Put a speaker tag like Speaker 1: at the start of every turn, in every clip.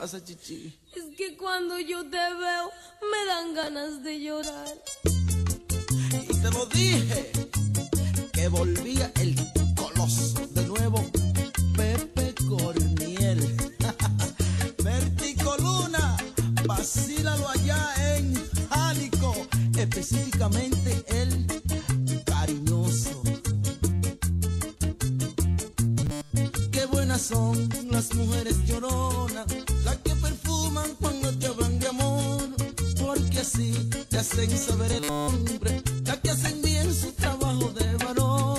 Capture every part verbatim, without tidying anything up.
Speaker 1: pasa, Chichi?
Speaker 2: Es que cuando yo te veo me dan ganas de llorar.
Speaker 1: Y te lo dije, que volvía el coloso de nuevo, Pepe Corniel. Vertico Luna, vacílalo allá en Jánico, específicamente el cariñoso. Qué buenas son las mujeres lloronas, las que perfuman cuando te hablan de amor, porque así te hacen saber el hombre, las que hacen bien su trabajo de varón.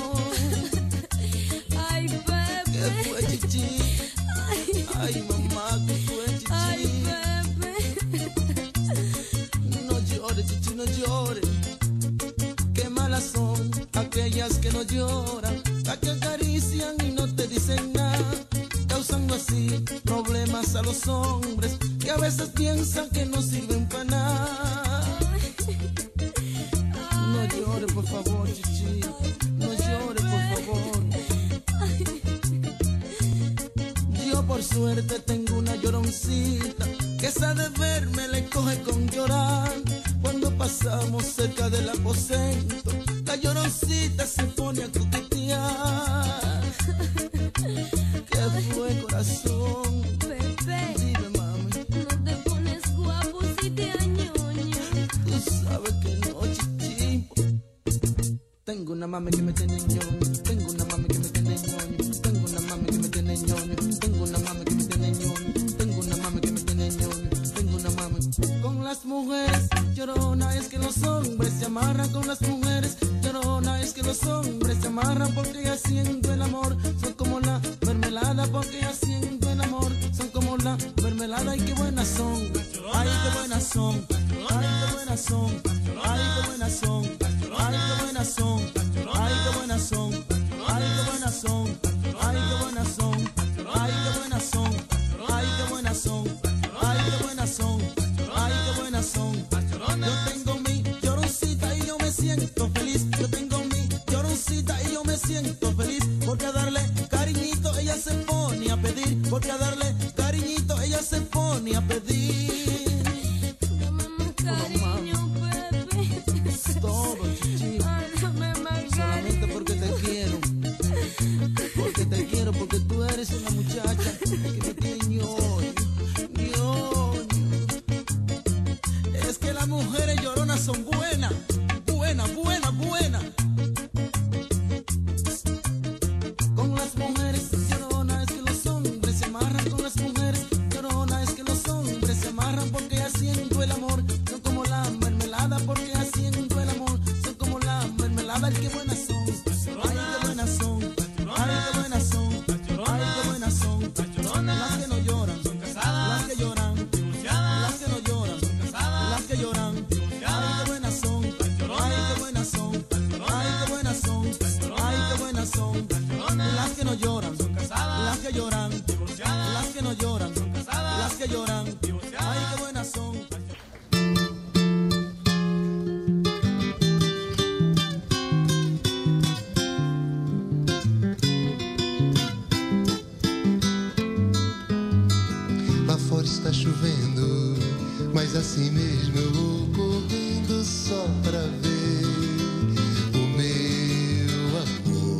Speaker 2: Ay, Pepe.
Speaker 1: ¿Qué fue, Chichi?
Speaker 2: Ay,
Speaker 1: Ay, mamá, ¿qué fue, Chichi?
Speaker 2: ay, Pepe.
Speaker 1: No llores, Chichi, no llores. Qué malas son aquellas que no lloran, las que acarician y no te dicen nada, causando así problemas a los hombres que a veces piensan que no sirven para nada. No llores, por favor, Chichi. No llores, por favor. Yo por suerte tengo una lloroncita que sabe verme, le coge con llorar. Cuando pasamos cerca del aposento, la lloroncita se pone a coquetear. ¿Qué fue, corazón?
Speaker 2: Pepe,
Speaker 1: Dime, mami.
Speaker 2: no te pones guapo si te añoño.
Speaker 1: Tú sabes que no, Chichi. Tengo una mami que me tiene ñoño. Tengo una mami que me tiene ñoño. Tengo una mami que me tiene ñoño. Tengo una mami que me tiene ñoño. Tengo una mami que me tiene ñoño. Tengo una mami. Con las mujeres llorona es que los hombres se amarran. Con las mujeres llorona es que los hombres se amarran, porque haciendo el amor son como la mermelada, porque haciendo el amor son como la mermelada. Ay, qué buenas son. Ay, qué buenas son. Ay, qué buenas son. Ay, qué buenas son. Ay, qué buenas son. Ay, qué buenas son. Ay, qué buenas son. Ay, qué buenas son. Ay, qué buenas son. Ay, qué buenas son. Ay, qué buenas son. Ay, qué buenas son. Yo tengo mi lloroncita y yo me siento feliz. Yo tengo mi lloroncita y yo me siento feliz, porque a darle cariñito ella se pone a pedir, porque a darle cariñito ella se pone a pedir.
Speaker 2: Dame más cariño, Pepe.
Speaker 1: Es todo, Chichi.
Speaker 2: Ay, dame más
Speaker 1: Solamente
Speaker 2: cariño.
Speaker 1: porque te quiero. Porque te quiero, porque tú eres una muchacha que me tiene ñoño, ñoño. Es que las mujeres lloronas son buenas, buenas, buenas, buenas. Con las mujeres lloronas es que los hombres se amarran. Con las mujeres lloronas es que los hombres se amarran, porque haciendo el amor son como la mermelada, porque haciendo el amor son como la mermelada. Ay, qué buenas son. Ay, qué buenas son. Ay, qué buenas son. Ay, qué buenas son. Las que no lloran, las que lloran, las que no lloran, las que lloran. Ay, qué buenas son. Ay, qué buenas son. Ay, qué buenas son. Ay, qué buenas son. Las que no lloran, las que lloran, las que no lloran, las que lloran. Ay, qué buenas son.
Speaker 3: Lá fora está chovendo, mas assim mesmo eu vou correndo só pra ver o meu amor.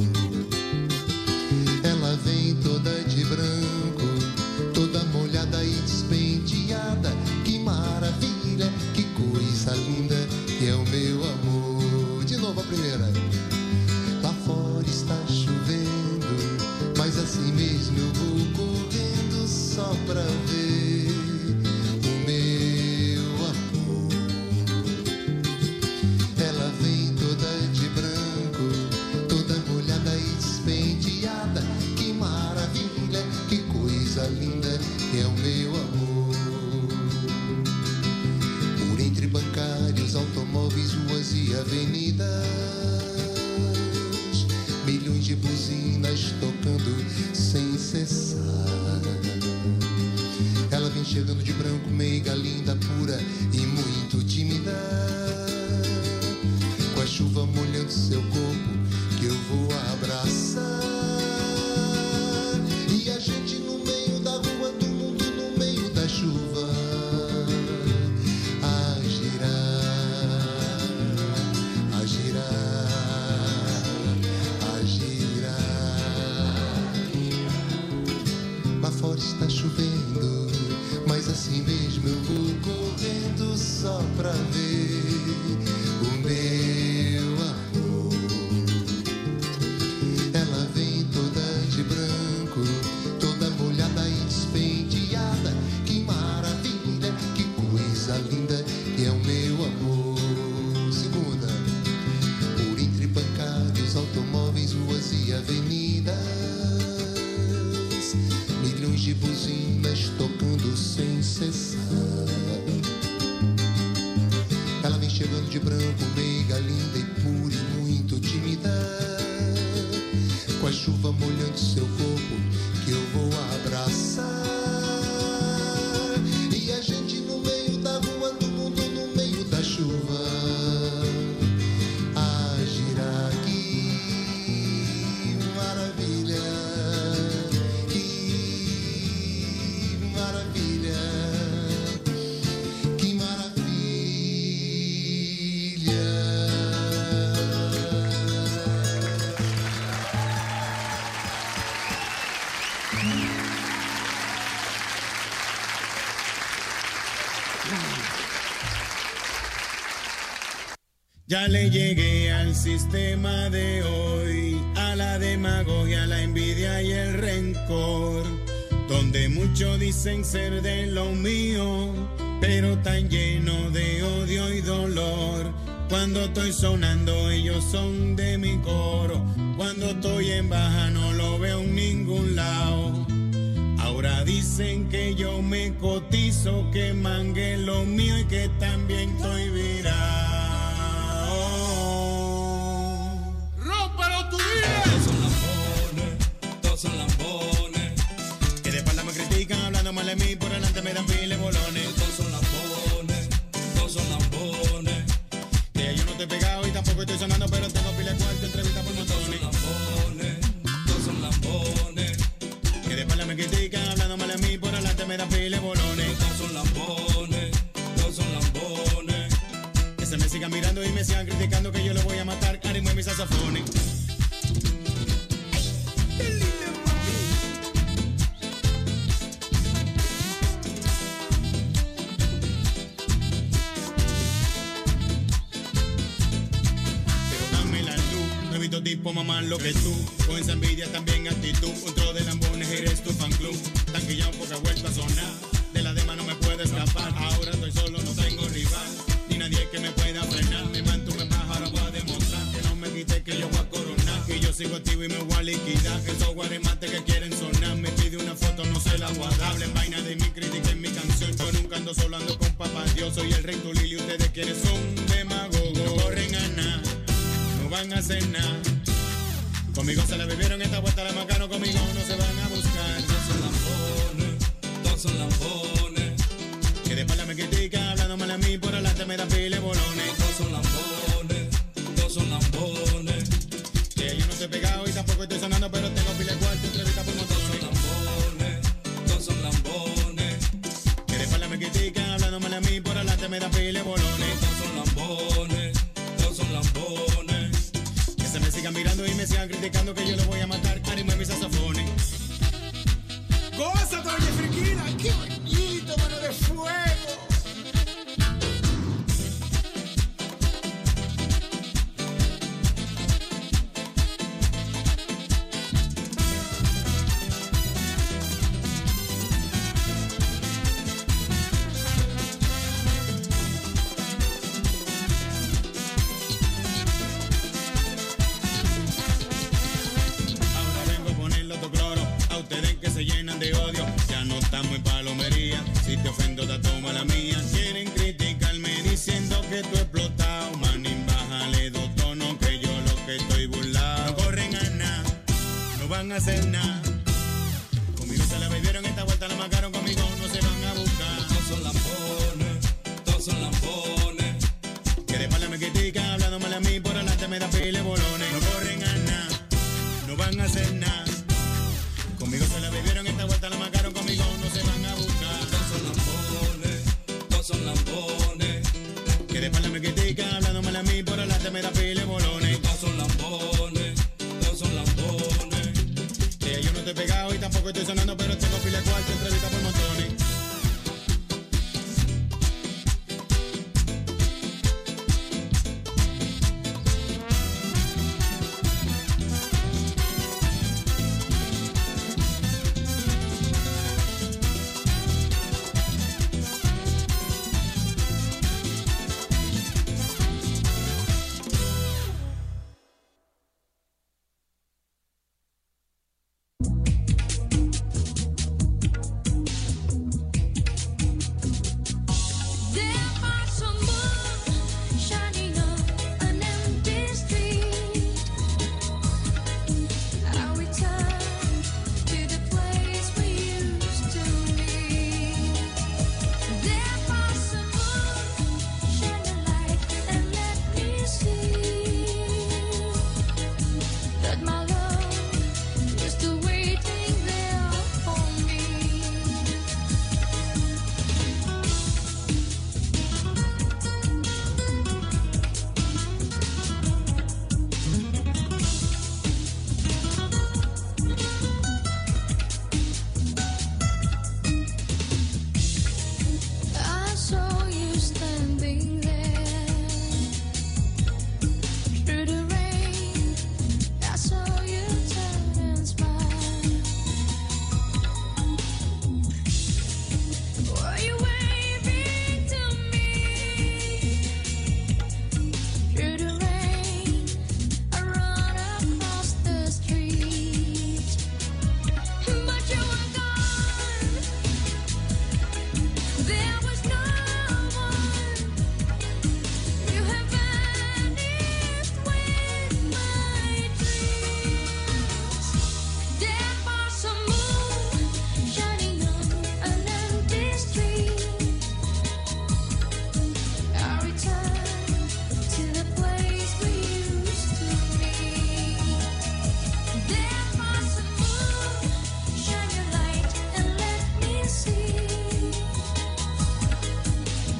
Speaker 3: Ela vem toda de branco, toda molhada e despenteada. Que maravilha, que coisa linda, é o meu amor. De novo a primeira. Lá fora está chovendo, mas assim mesmo eu vou correndo só pra ver o meu amor. Ela vem toda de branco, toda molhada e despenteada. Que maravilha, que coisa linda, é o meu amor. Por entre bancários, automóveis, ruas e avenidas, milhões de buzinas tocando sem cessar. Ela vem chegando de branco, meiga, linda, pura e muito tímida, com a chuva molhando seu corpo que eu vou abraçar. E a gente no meio da rua, do mundo no meio chegando de branco, meiga linda e pura e muito tímida. Com a chuva molhando seu corpo que eu vou abraçar. E a gente no meio da rua, do mundo no meio da chuva, a girar. Que maravilha, que maravilha, que maravilha.
Speaker 4: Ya le llegué al sistema de hoy, a la demagogia, la envidia y el rencor, donde muchos dicen ser de lo mío, pero tan lleno de odio y dolor. Cuando estoy sonando ellos son de mi coro, cuando estoy en baja no lo veo en ningún lado. Ahora dicen que yo me cotizo, que mangue lo mío y que también estoy virado. ¡Rómpalo tu vida! Todos son lambones, todos son lambones, que de espalda me critican hablando mal de mí, por delante me dan pile bolones. Todos son lambones, todos son lambones, que yo no estoy pegado y tampoco estoy sonando, pero tengo pile cuarto, entrevista por montones. Todos son lambones, todos son lambones, que de espalda me critican hablando mal de mí, por delante me dan pile bolones. Todos son lambones, todos son lambones, que se me sigan mirando y me sigan criticando, que yo lo voy a matar, ánimo en mis saxofones. Tipo mamá lo que tú, con esa envidia también actitud, otro de lambones eres tu fan club, tanquillado porque he vuelto a sonar, de la dema no me puedo escapar, ahora estoy solo, no tengo rival, ni nadie que me pueda frenar, me mantuve más, ahora voy a demostrar, que no me quite que yo voy a coronar, que yo sigo activo y me voy a liquidar, que esos guaremates que quieren sonar, me pide una foto, no se la voy a dar, hablen vaina de mi crítica en mi canción, yo nunca ando solo, ando con papá Dios, soy el rey Tulili, ustedes quienes son demagogos, no corren a nada, no van a hacer nada. Conmigo se la bebieron esta vuelta la macano, conmigo no se van a buscar. Todos son lambones, todos son lambones, que de espalda me critican hablando mal a mí, por delante me dan pile bolones. Todos son lambones, todos son lambones, que yo no estoy pegado y tampoco estoy sonando, pero tengo pile cuarto, entrevista por montones. Todos son lambones, todos son lambones, que de espalda me critican hablando mal a mí, por delante me dan pile bolones. Todos son lambones, todos son lambones, que se me sigan mirando y me sigan criticando, que yo lo voy a matar, ánimo en mis saxofones. ¡Gózate, oye, friquina! ¡Qué bonito, mano de fuego! Se llenan de odio, ya no estamos en palomería. Si te ofendo, da toma la mía. Quieren criticarme diciendo que tú explotado. Manín, bájale dos tonos, que yo lo que estoy burlado. No corren a nada, no van a hacer nada. Conmigo se la bebieron esta vuelta, la marcaron, conmigo no se van a buscar. Todos son lambones, todos son lambones, que de espalda me critican hablando mal a mí, por delante me dan pile bolones. No corren a nada, no van a hacer nada. Conmigo se la bebieron esta vuelta, la marcaron, conmigo no se van a buscar. Todos son lambones, todos son lambones, que de espalda me critican hablando mal a mí, por delante me da pile bolones. Todos son lambones, todos son lambones, que yo no estoy pegado y tampoco estoy sonando, pero tengo pile cuarto, entrevista por montones.
Speaker 2: There are some moon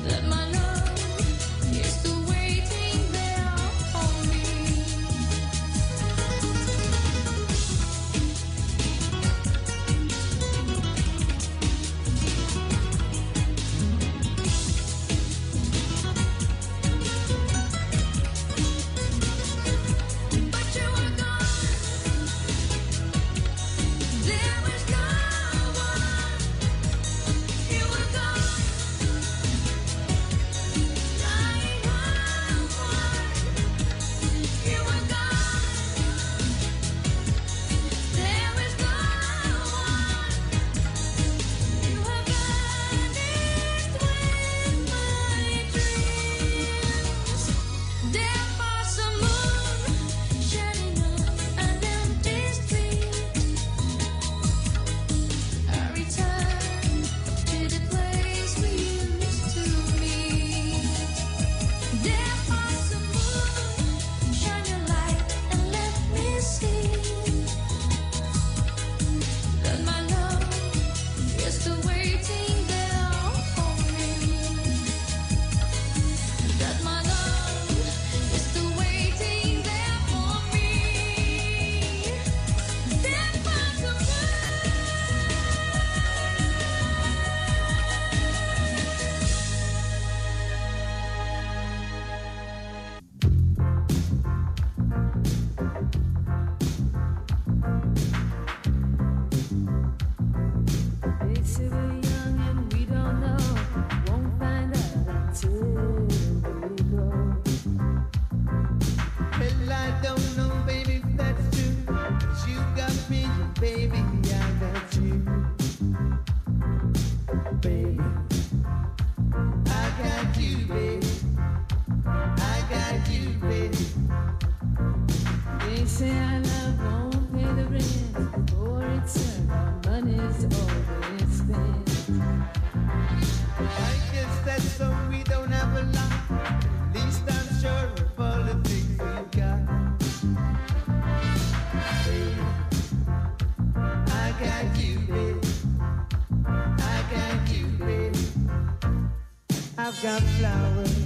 Speaker 5: I've got flowers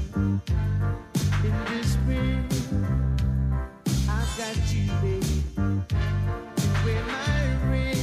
Speaker 5: in the spring. I've got you, baby. You wear my ring.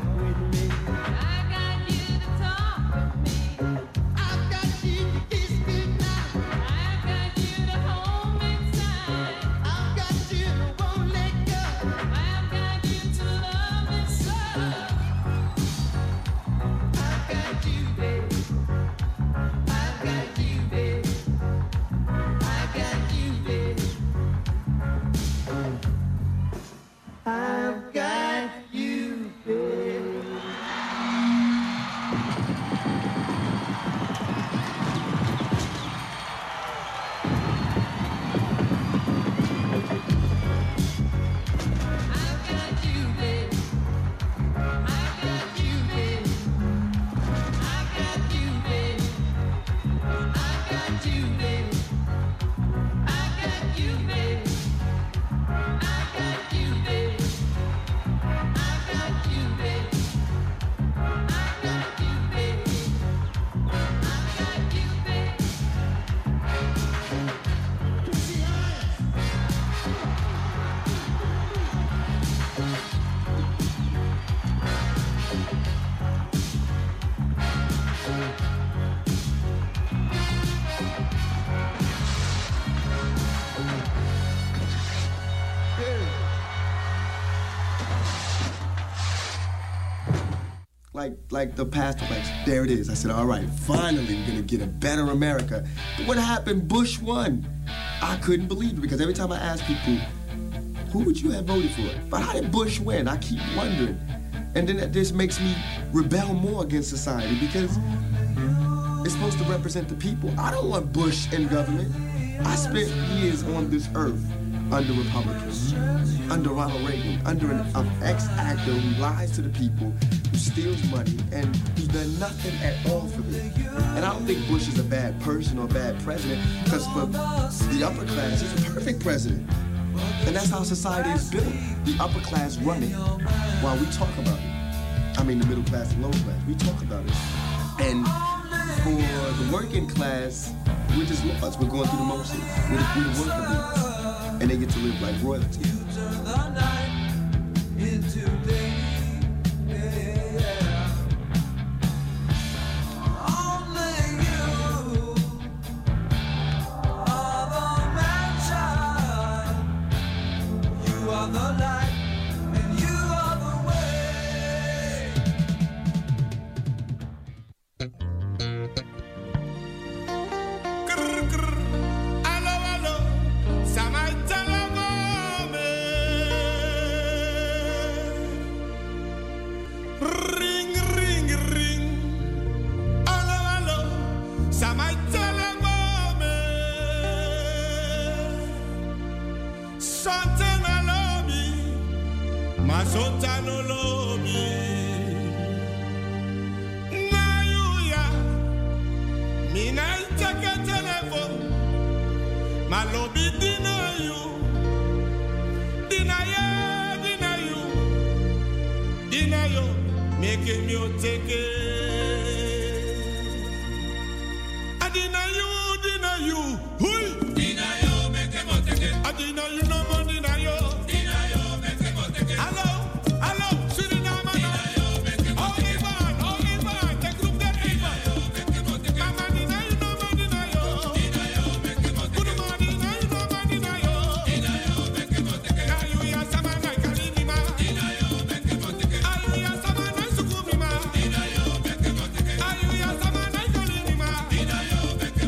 Speaker 5: Kiss me.
Speaker 6: like like the pastor, like, there it is. I said, all right, finally we're gonna get a better America. But what happened? Bush won. I couldn't believe it, because every time I ask people, who would you have voted for? But how did Bush win? I keep wondering. And then this makes me rebel more against society, because it's supposed to represent the people. I don't want Bush in government. I spent years on this earth under Republicans, under Ronald Reagan, under an, an ex-actor who lies to the people, who steals money, and who's done nothing at all for them. And I don't think Bush is a bad person or a bad president, because for the upper class, he's a perfect president. And that's how society is built. The upper class run it while we talk about it. I mean, the middle class and lower class, we talk about it. And for the working class, we're just lords. We're going through the motions. We're the, we're the worker bees. And they get to live like royalty. You turn the night into day. Yeah. Only you are the man-child. You are the light, and you are the way. Grr, grr. Hello, hello. Ring, ring, ring. Hello, hello. Samaitelagome. Santana lobi. Masotano lobi. Nayuya. Mina itake telephone. Malobi deny you. Deny you, deny you. Deny you. Make him you take it. I deny you, deny you. Hui! Deny you, make him take it. I deny you, no more deny you. Deny you, make him take it. Hello, hello, Suriname. Deny you, make him take it. Oliver, Oliver, the group that Deny you, make him take it. Mama, deny you, no more deny you. Deny you, make him take it. Good morning, deny you, no more deny you. Deny you, make him take it. Now you hear someone like Kalinima. Deny you, make him take it. Are you hear someone like Sukumima? Deny you, make him take it. Are you hear someone like Kalinima? Deny you, make him take it.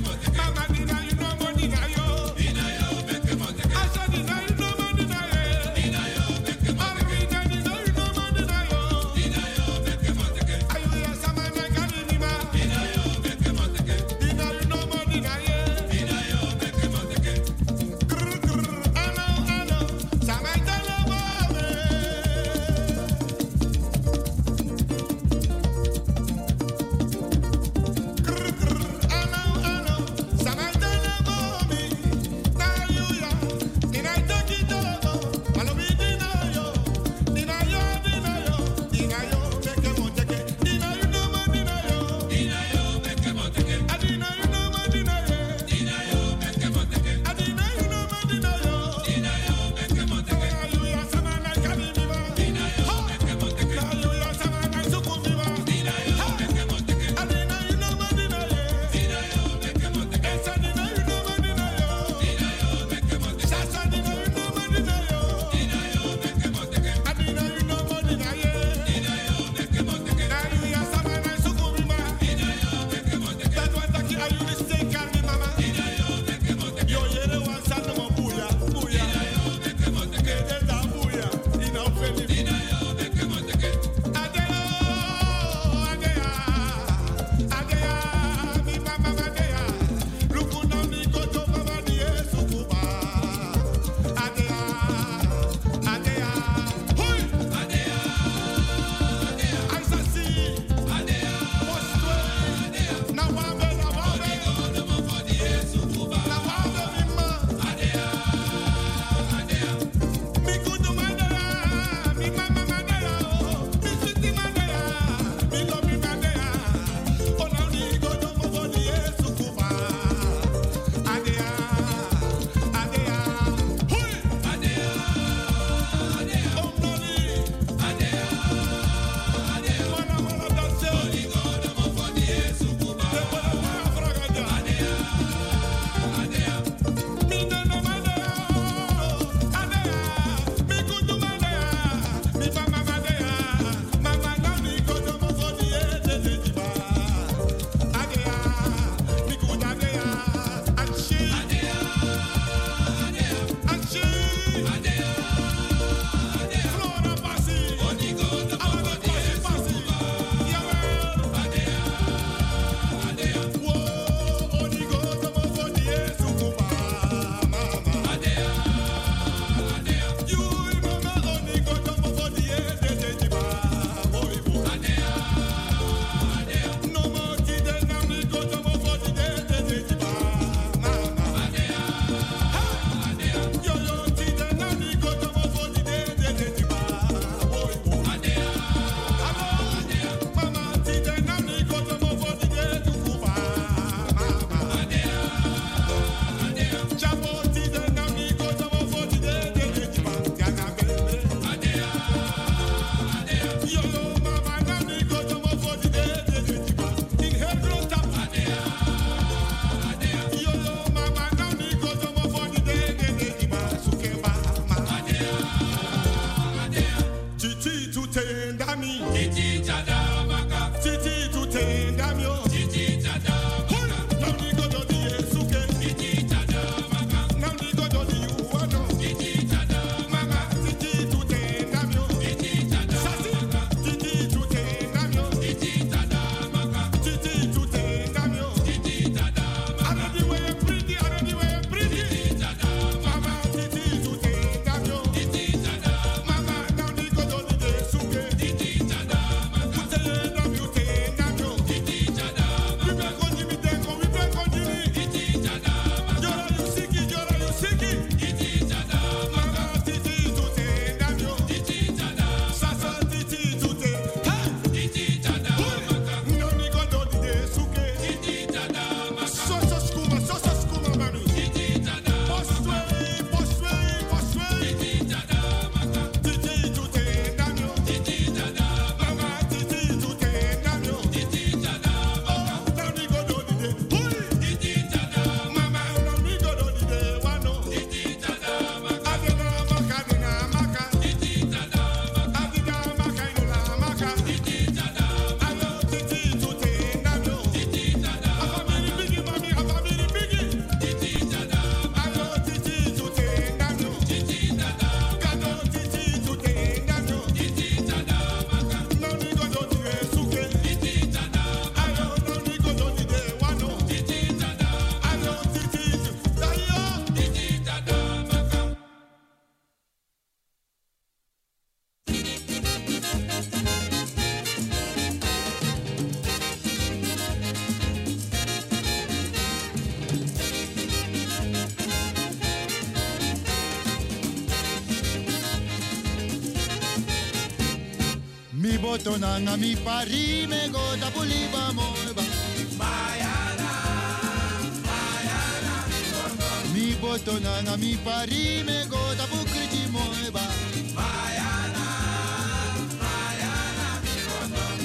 Speaker 7: botonanga mi pari me go da puliba moiba. Bayana, bayana mi boton. Mi botonanga mi pari me go da bukriti moiba. Bayana, bayana mi boton.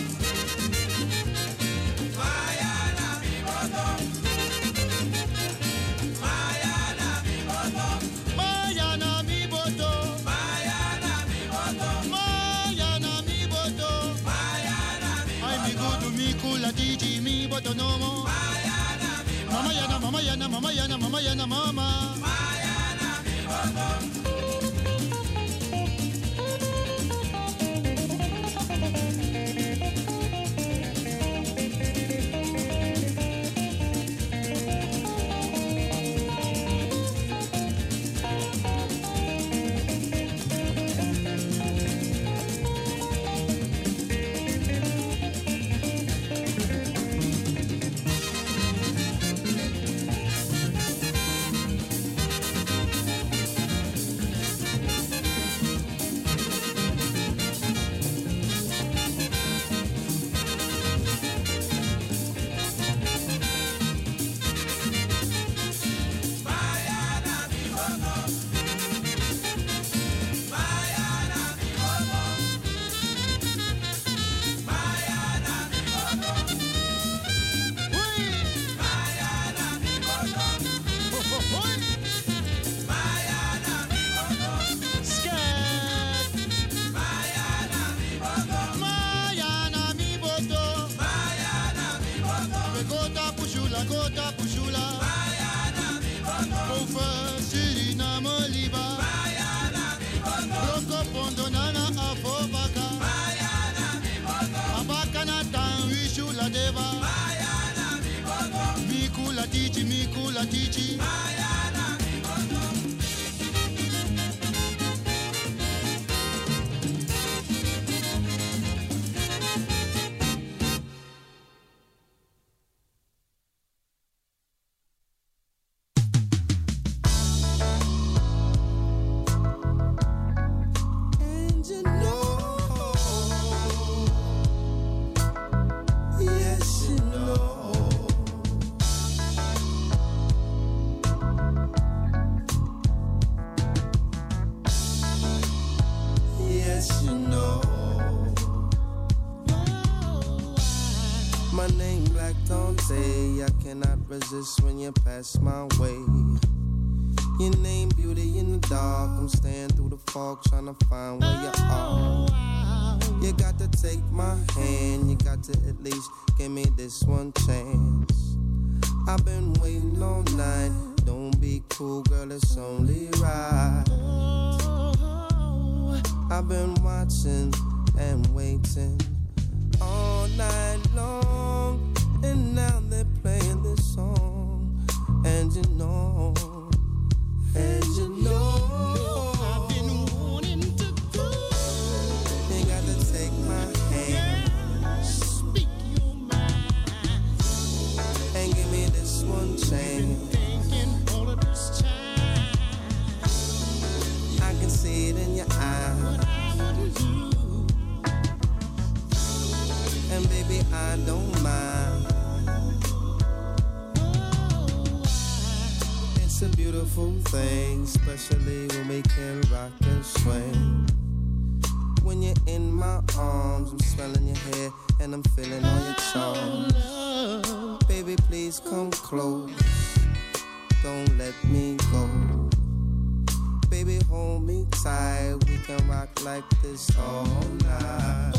Speaker 7: Bayana mi boton. Bayana mi boton. Bayana mi boton. Bayana mi boton. Bayana mi boton. Bayana mi boton. Ay mi gudu mi kula tiji mi botonomo. Bayana mi boton. Mama yana mama yana mama yana mama yana mama. Bayana mi boton.
Speaker 8: When you pass my way, your name beauty in the dark. I'm staying through the fog trying to find where you are. You got to take my hand, you got to at least give me this one chance. I've been waiting all night. Don't be cool, girl, it's only right. I've been watching and waiting all night long, and now they're playing this song. And you know, and you know, I've been wanting to go. You got to take my hand, yeah, speak your mind, and give me this one chance. Thinking all of this time, I can see it in your eyes. What I would do, and baby, I don't mind. It's a beautiful thing, especially when we can rock and swing. When you're in my arms, I'm smelling your hair and I'm feeling all your charms. Baby, please come close, don't let me go. Baby, hold me tight, we can rock like this all night.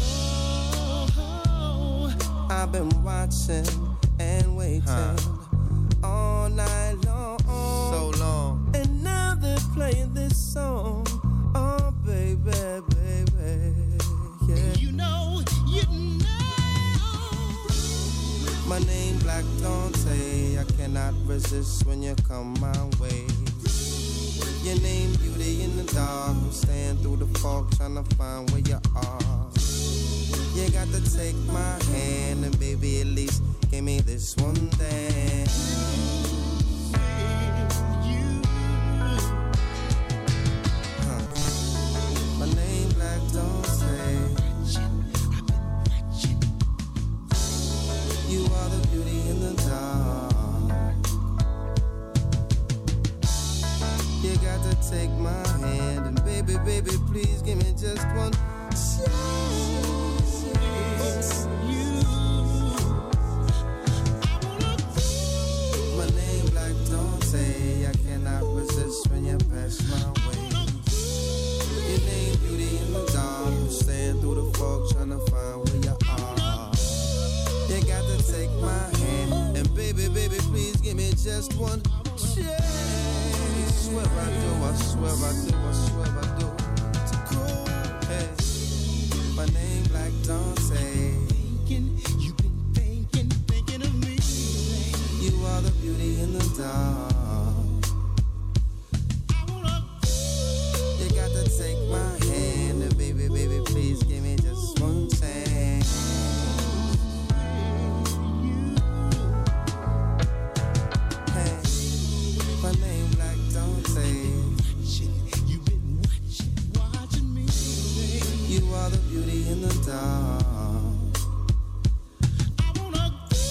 Speaker 8: I've been watching and waiting, huh, all night long. So long. And now they're playing this song. Oh, baby, baby, yeah. You know, you know. My name Black Dante. I cannot resist when you come my way. Your name beauty in the dark. I'm staying through the fog trying to find where you are. You got to take my hand and baby at least give me this one thing. Huh. My name Black Dante. take my hand and baby, baby, please give me just one chance. You, my name Black Dante, I cannot resist when you pass my way. Your name Beauty in the dark, staying through the fog trying to find where you are. You got to take my hand and baby, baby, please give me just one chance. I swear I do, I swear I do, I swear I do. It's cool. Hey, my name Black Dante. Thinking, you've been thinking, thinking of me. You are the beauty in the dark. I wanna. You got to take my hand and baby, baby, please give me just one chance. Hey, my name Black Dante. You've been watching, watching me. You are the beauty in the dark. I wanna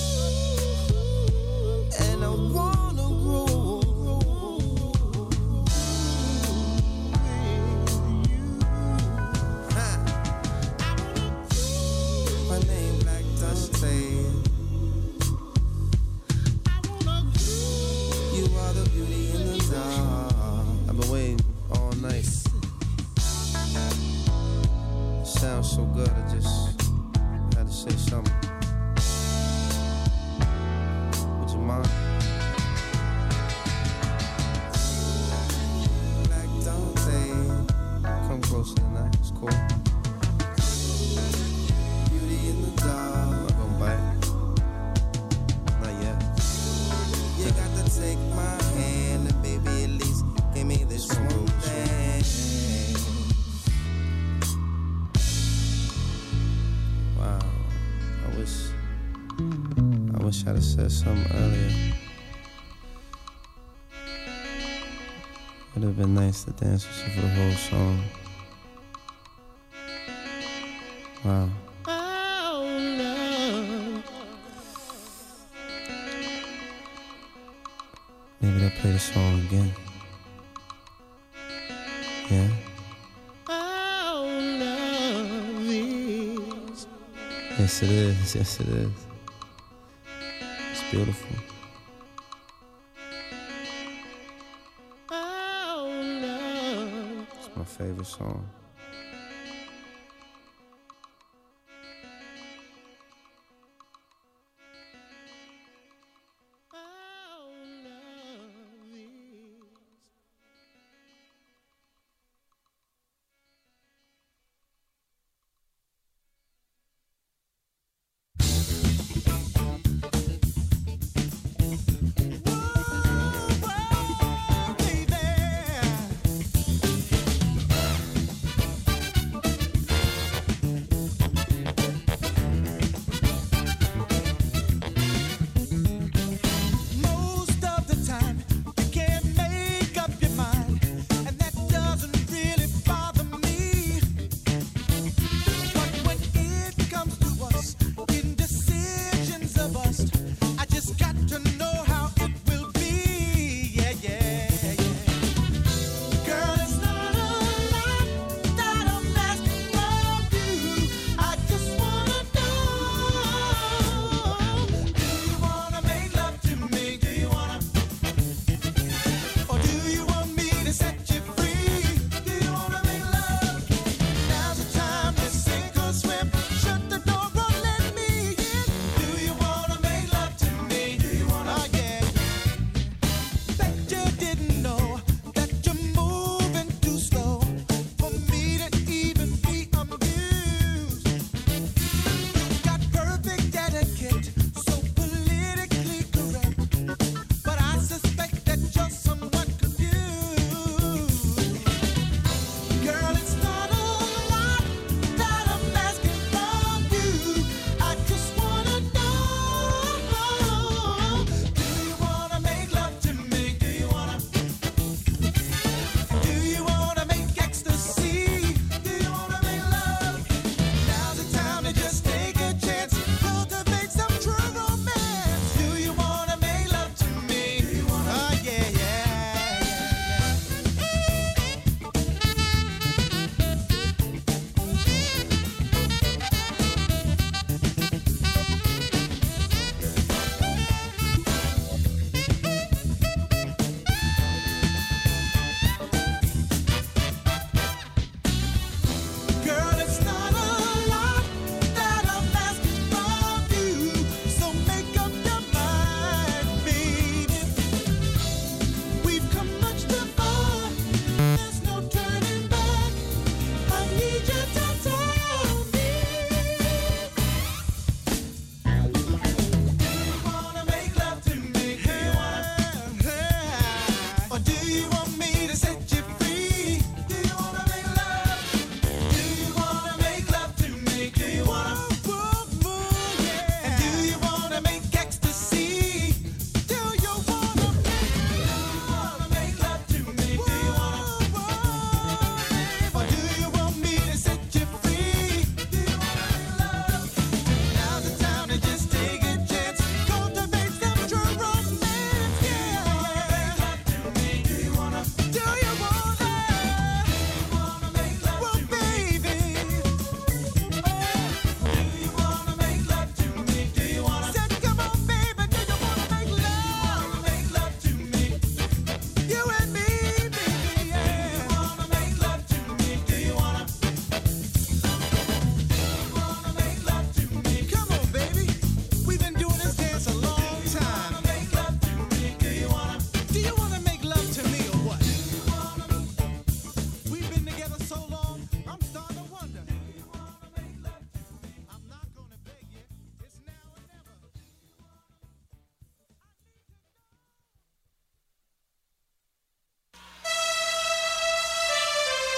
Speaker 8: grow, and I wanna grow. Ha. My name Black Dante. You are the beauty in the dark. I've been waiting all night. Sounds so good, I just had to say something. Would you mind? Black Dante, come closer tonight, it's cool. Beauty in the dark. I'm not gonna bite. Not yet. You got to take my hand and baby at least give me this one thing. Wow, I wish, I wish I'd have said something earlier. It'd have been nice to dance with you for the whole song. Wow. Maybe they'll play the song again. Yeah? Yes, it is. Yes, it is. It's beautiful. It's my favorite song.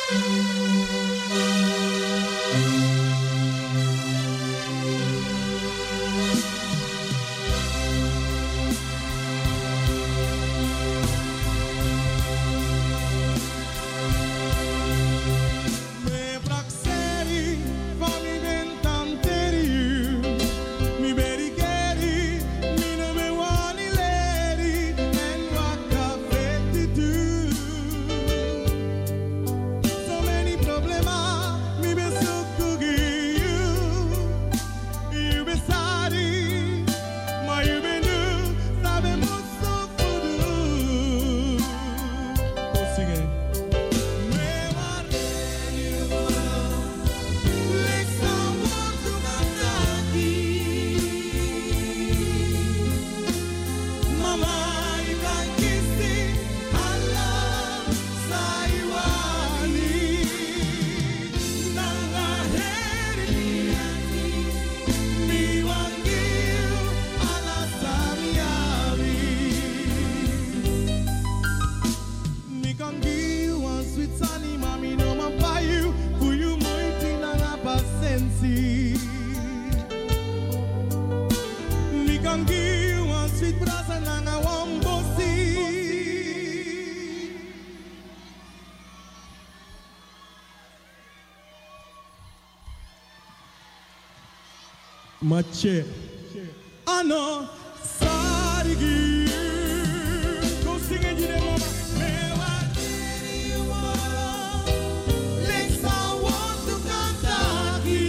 Speaker 9: Mache. Ano sarigi. Go sing it, you mama. Me wateri umoro. Lexa want to Kentucky.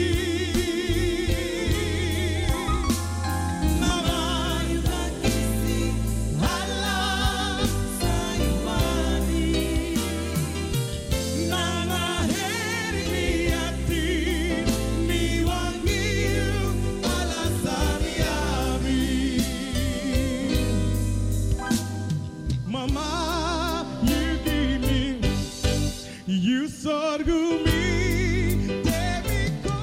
Speaker 9: Mama, you got kissy. Hala sayuani. Nana heri mi ati. Mi wangi. Mama, you give me, you sorgo me, te mico,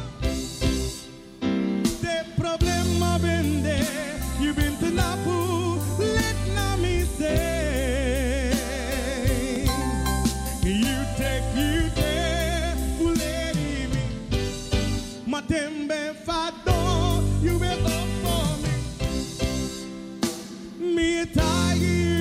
Speaker 9: te problema vende, you been to Napu, let na me say, you take you there, fulleri me, matembe fado, you be up for me, me tie you.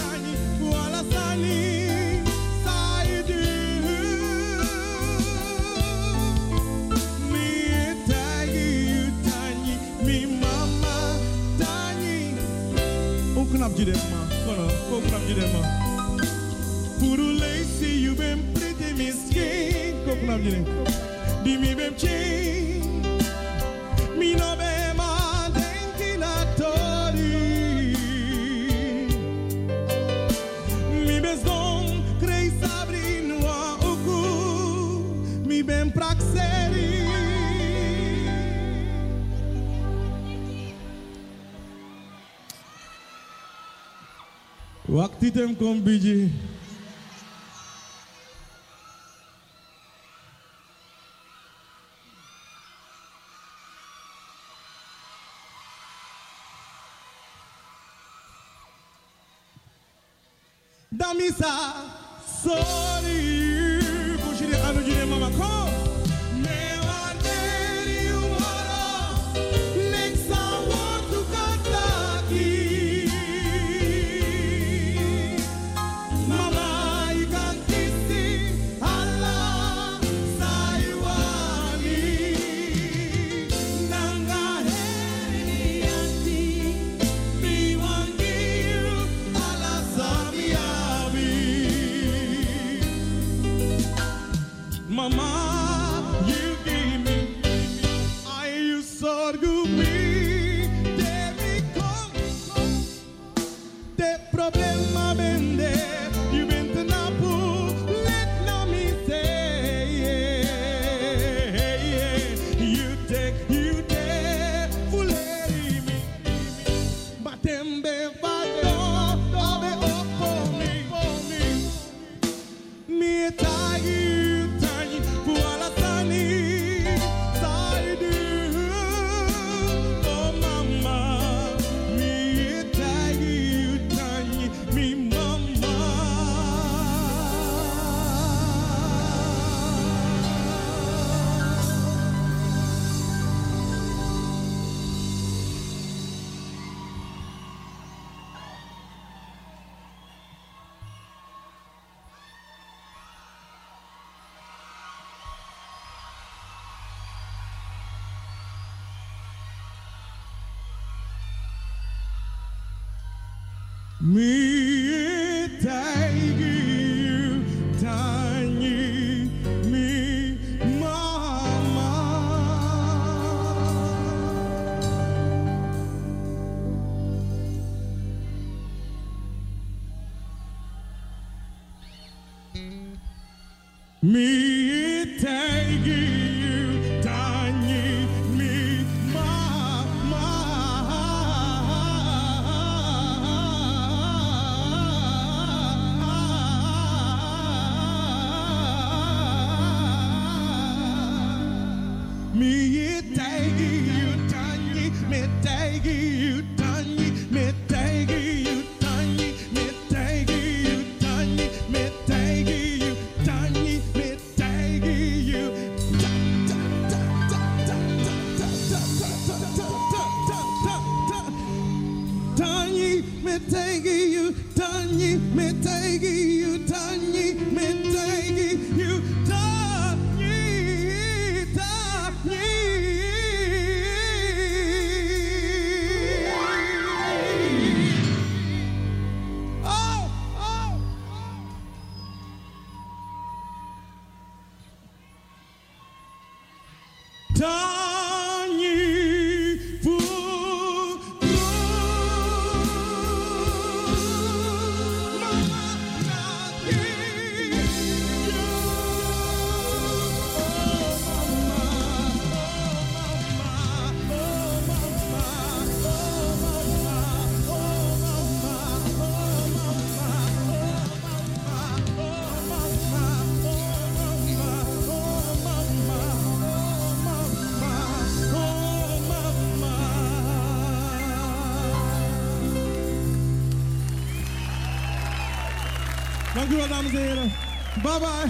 Speaker 9: Open up to them, man. Open up to them, man. Puru lacy, you been pretty miskin. Open up to them. Di mi bem chain. Mi no be ma denki na tori. Mi bezon crei sabrin wa uku. Mi bem praxeri. Waktu tem kom biji. Damisa, sorry, kushiri anu jine mama ko. Me wanderi umoro, Lexa want to Kentucky. Mama, you give me, I you sorgo me, te mi con, te problema vende, you been to Napu, let na me say, you take, you take, fulleri me, batembe vado, ove up for me, for me, me tie you. Me Me take you, Tiny, me mama. Me take you, Tiny, me Me take you, Tiny, me take you, Tiny, me take you, Tiny, me take you, Tiny, me take you, Tiny, me take you. Tiny, me take you, Tiny, me take you, Tiny, me take you, Tiny fool, Dank u wel, dames en heren. Bye bye.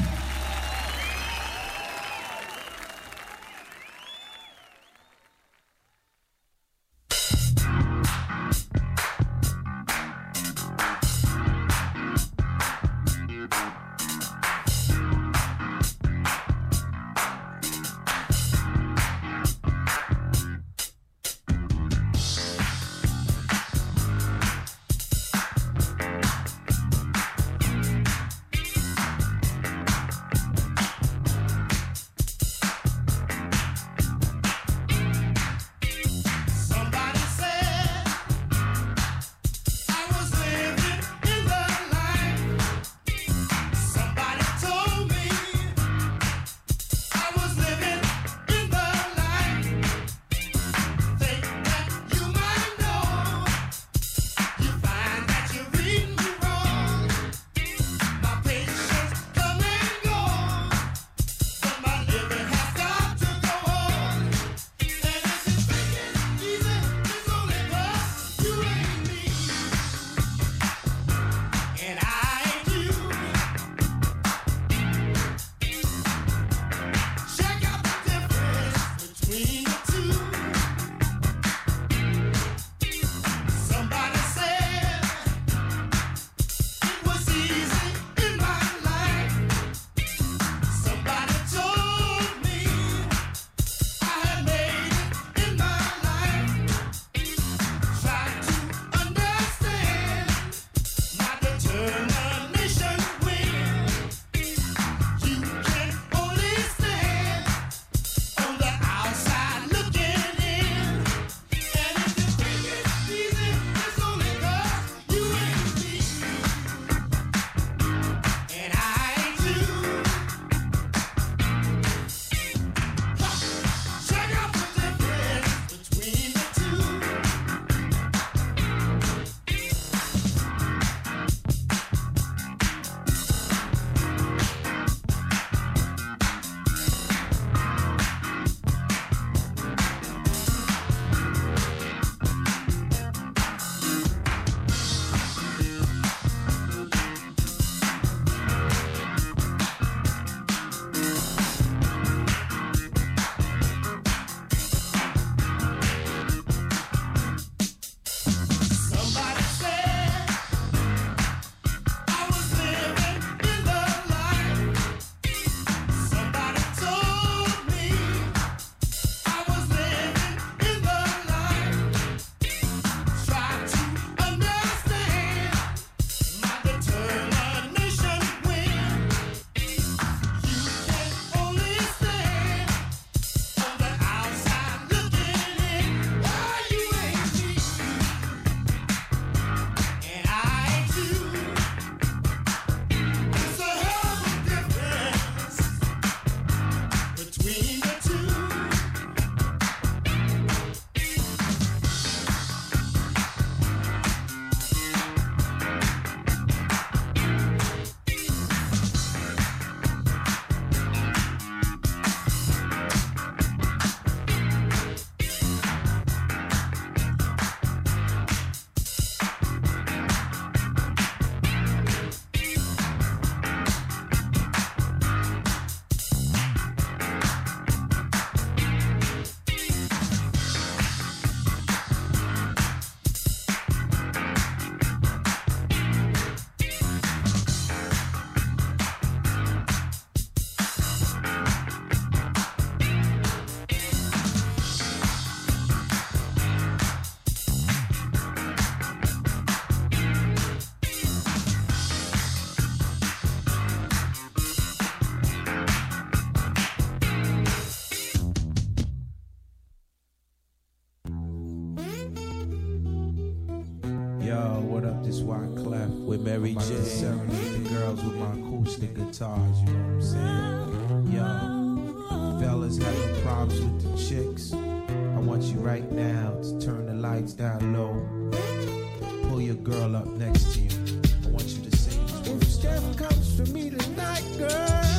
Speaker 10: Yo, what up, this Wyclef with Mary J. Serenade the girls with my acoustic guitars, you know what I'm saying? Yo, fellas having problems with the chicks. I want you right now to turn the lights down low. Pull your girl up next to you. I want you to sing these words.
Speaker 11: If death comes for me tonight, girl,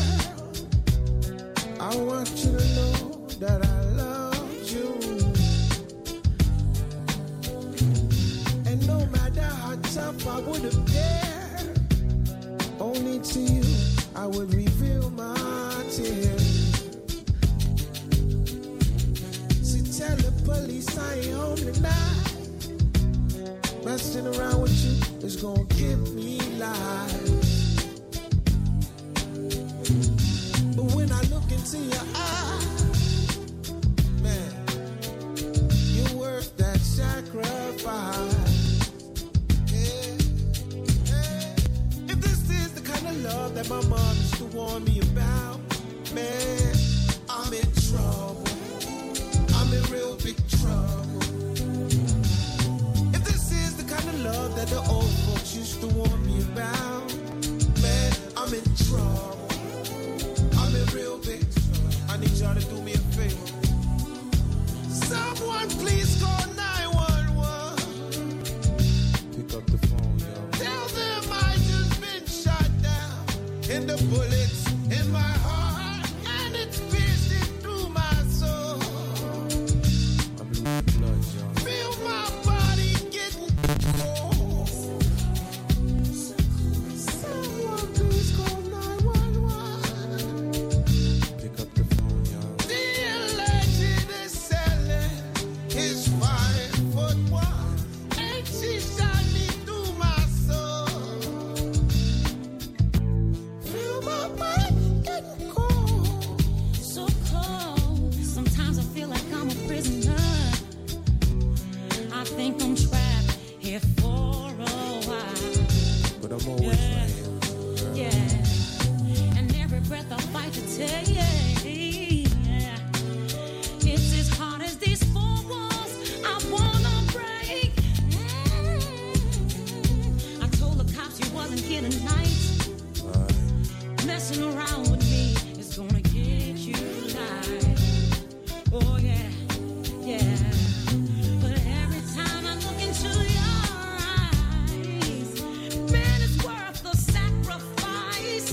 Speaker 11: I want you to know that I love you. And no matter how tough I would appear, only to you I would reveal my tears. So tell the police I ain't home tonight. Messing around with you is gonna give me life. But when I look into your eyes, man, you're worth that sacrifice. Yeah. Yeah. If this is the kind of love that my mom used to warn me about, man, I'm in trouble. I'm in real big trouble. If this is the kind of love that the old folks used to warn me about, man, I'm in trouble. I'm in real big trouble. I need y'all to do me a favor. Someone please call nine one one.
Speaker 10: Pick up the phone, yo.
Speaker 11: Tell them I just been shot down. And the bullets in my heart, and it's piercing through my soul.
Speaker 10: I'm losing blood, yo.
Speaker 11: Feel my body getting cold. Someone please call nine one one.
Speaker 10: Pick up the phone, yo.
Speaker 11: The alleged assailant is five foot one, and she shot me through my soul. Feel my body getting cold.
Speaker 12: So cold. Sometimes I feel like I'm a prisoner. I think I'm trapped here for a while.
Speaker 10: But I'm always
Speaker 12: Yeah.
Speaker 10: right here, girl.
Speaker 12: Yeah. And every breath I fight to take. Yeah. It's as hard as these four walls I wanna break. Mm. I told the cops you wasn't here tonight. Messing around with me is gonna get you live. Oh yeah, yeah. But every time I look into your eyes, man, it's worth the sacrifice.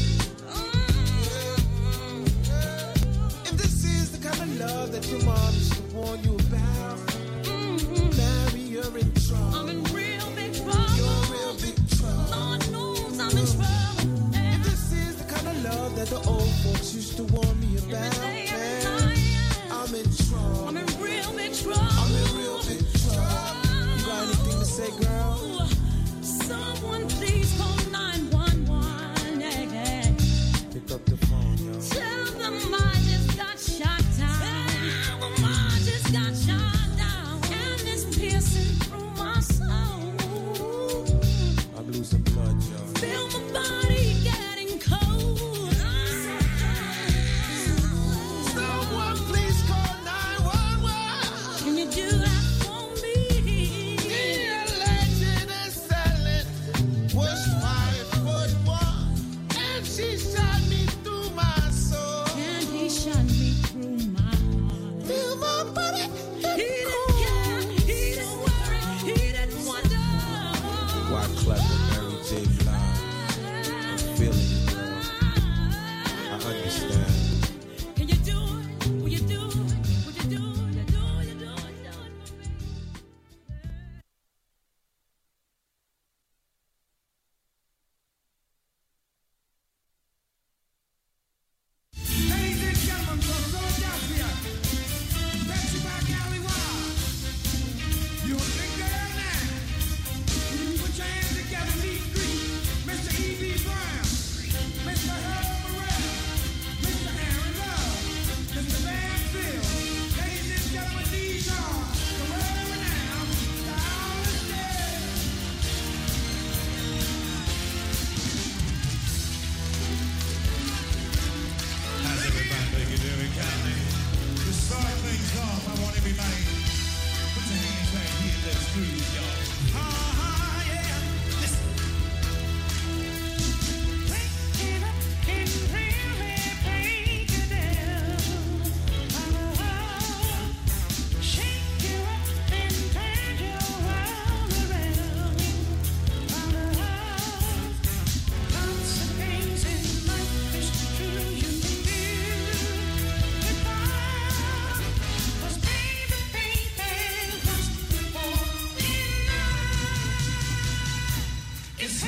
Speaker 11: If this is the kind of love that your mom used to warn you about, Mary, you're in trouble.
Speaker 12: I'm in real big trouble.
Speaker 11: You're in real big trouble.
Speaker 12: Lord knows I'm in trouble.
Speaker 11: If this is the kind of love that the old folks used to warn me about, man, I'm in trouble.
Speaker 12: I'm in real big trouble.
Speaker 11: I'm in real big trouble. You got anything to say, girl?
Speaker 12: Someone please call nine one one. Yeah, yeah.
Speaker 10: Pick up the phone, yo.
Speaker 12: Tell them I just got shot down. Tell them I just got shot down. And it's piercing through my soul.
Speaker 10: I'm losing blood, yo.
Speaker 12: Feel my body getting cold.
Speaker 11: Someone please call nine one one.
Speaker 12: Can you do that for me?
Speaker 11: The alleged assailant was five foot one, and she shot me through my soul.
Speaker 12: And he shot me through my heart.
Speaker 11: Feel my body
Speaker 12: He
Speaker 11: getting
Speaker 12: didn't care, he didn't worry, he didn't wonder.
Speaker 10: Wyclef with Mary J. Blige. I'm feeling it, girl. I understand.
Speaker 12: Can you do it? Will you do it? Will you do it? You do it, you do it, do it for me.
Speaker 13: Ladies and gentlemen from Philadelphia, Pennsylvania, Hollywood, you a big girl now. Put your hands together, meet greet Mister E B Brown.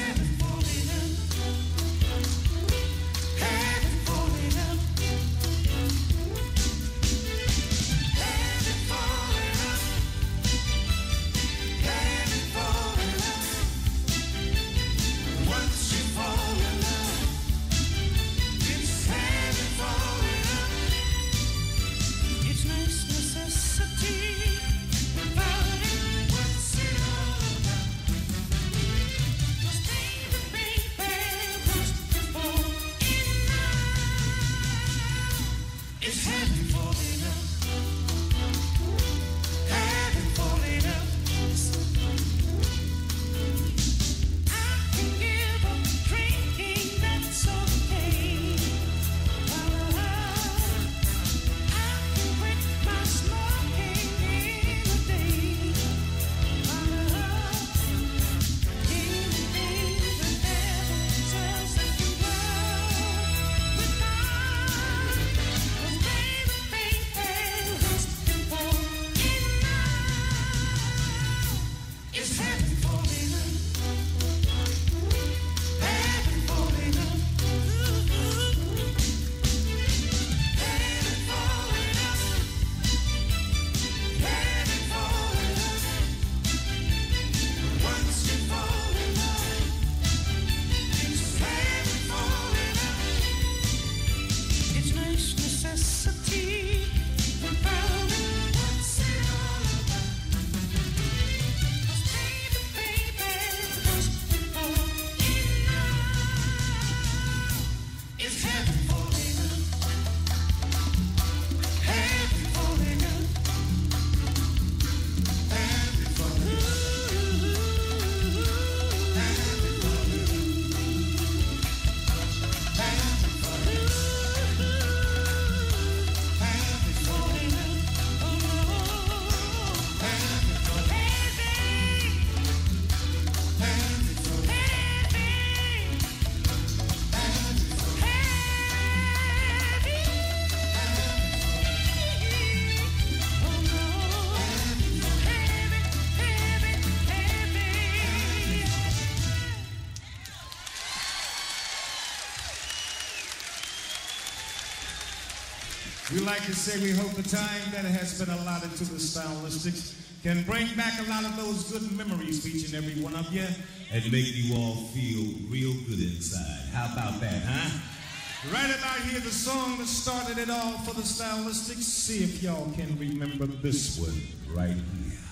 Speaker 13: We like to say we hope the time that has been allotted to the Stylistics can bring back a lot of those good memories for each and every one of you
Speaker 14: and make you all feel real good inside. How about that, huh?
Speaker 13: Right about here, the song that started it all for the Stylistics. See if y'all can remember this one right here.